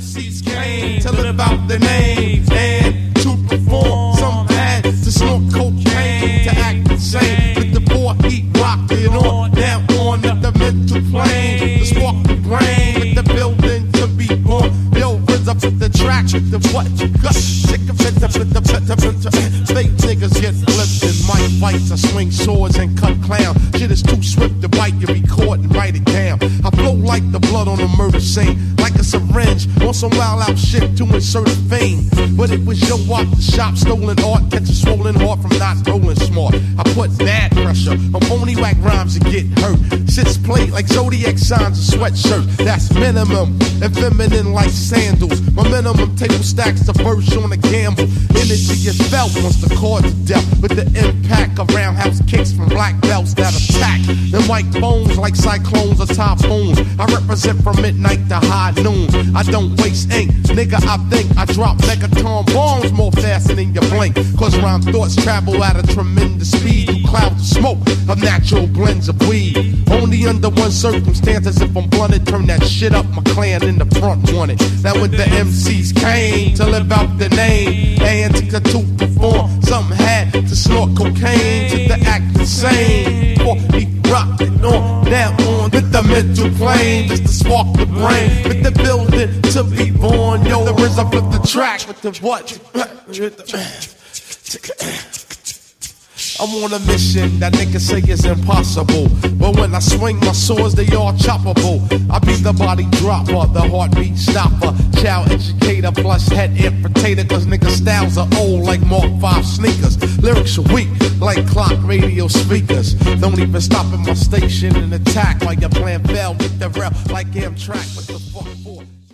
MCs came to live out their name and to perform. Some had to snort cocaine to act insane. With the boy heat rocking on down on the mental plane. The spark the brain with the building to be born. Yo, RZA with the track with the what you got. Sick of it, fake niggas get flipped in mic fights. I swing swords and cut clown. Shit is too swift to bite, you record and write it down. I flow like the blood on a murder scene, like a syringe on some wild out shit to insert a fame. But it was your walk the shop, stolen art, catch a swollen heart from not rolling smart. I put bad pressure on phony whack rhymes and get hurt. Sits played like zodiac signs and sweatshirt. That's minimum and feminine like sandals. My minimum table stacks the verse on a gamble. Energy is felt once the chords are dealt with the impact of roundhouse kicks from black belts that attack. Them white bones like cyclones or typhoons. I represent from midnight to high noon. I don't waste ink, nigga. I think I drop megaton bombs more faster than you blink. Cause rhyme thoughts travel at a tremendous speed through clouds of smoke of natural blends of weed. Only under one circumstance, as if I'm blunted, turn that shit up. My clan in the front wanted. Now when the MCs came to live out the name and to perform, some had to snort cocaine to the act insane. For he rockin' on down on with the mental plane, just to spark the brain with the building to be born. Yo, the RZA flip the track with the what? I'm on a mission that niggas say is impossible, but when I swing my swords, they all choppable. I be the body dropper, the heartbeat stopper, child educator plus head infiltrator. Cause niggas styles are old like Mark 5 sneakers. Lyrics are weak like clock radio speakers. Don't even stop at my station and attack while your plan fell with the rail like Amtrak. What the fuck for?